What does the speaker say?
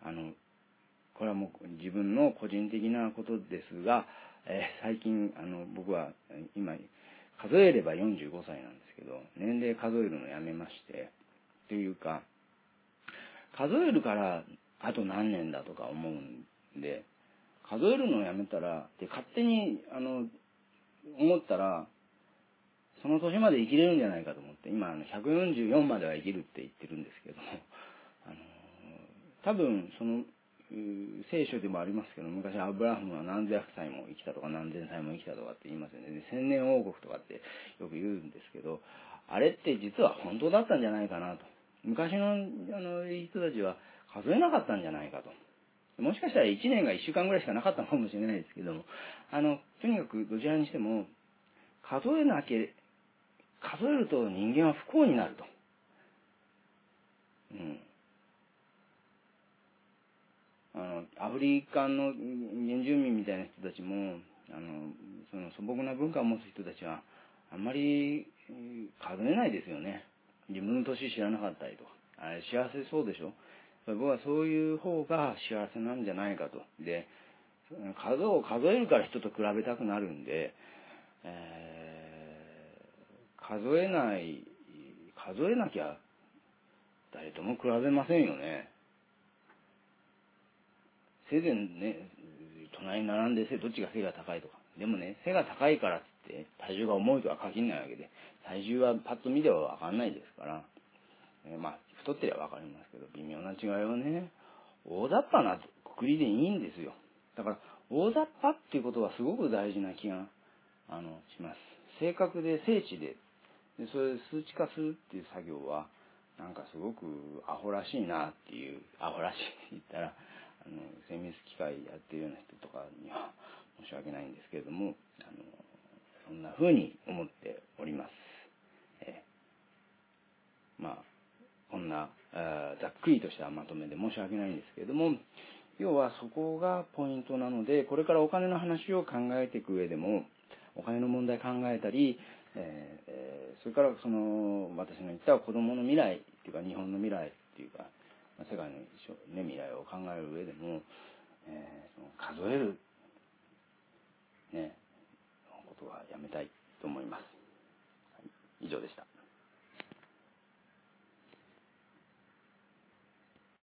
これはもう自分の個人的なことですが、最近僕は今数えれば45歳なんですけど、年齢数えるのやめまして、というか数えるからあと何年だとか思うんで、数えるのをやめたらで勝手に思ったらその年まで生きれるんじゃないかと思って、今144までは生きるって言ってるんですけども、多分聖書でもありますけど、昔アブラハムは何百歳も生きたとか何千歳も生きたとかって言いますよね。千年王国とかってよく言うんですけど、あれって実は本当だったんじゃないかなと。昔の人たちは数えなかったんじゃないかと。もしかしたら1年が1週間ぐらいしかなかったのかもしれないですけども、とにかくどちらにしても数えると人間は不幸になると。アフリカの原住民みたいな人たちも、その素朴な文化を持つ人たちは、あんまり数えないですよね。自分の年知らなかったりとか。あれ幸せそうでしょ。僕はそういう方が幸せなんじゃないかと。で、数を数えるから人と比べたくなるんで、数えなきゃ誰とも比べませんよね。せいぜいね、隣に並んでどっちが背が高いとか。でもね、背が高いからって体重が重いとは限らないわけで、体重はパッと見ではわかんないですから、太ってりゃわかりますけど、微妙な違いはね、大雑把なくくりでいいんですよ。だから、大雑把っていうことはすごく大事な気が、します。正確で精緻で、それ数値化するっていう作業は、なんかすごくアホらしいなっていう、アホらしいって言ったら、精密機械やってるような人とかには申し訳ないんですけれども、そんな風に思っております。こんなざっくりとしたまとめで申し訳ないんですけれども、要はそこがポイントなので、これからお金の話を考えていく上でも、お金の問題考えたり、それから私の言った子供の未来っていうか、日本の未来っていうか、世界の、未来を考える上でも、数える、ことはやめたいと思います。以上でした。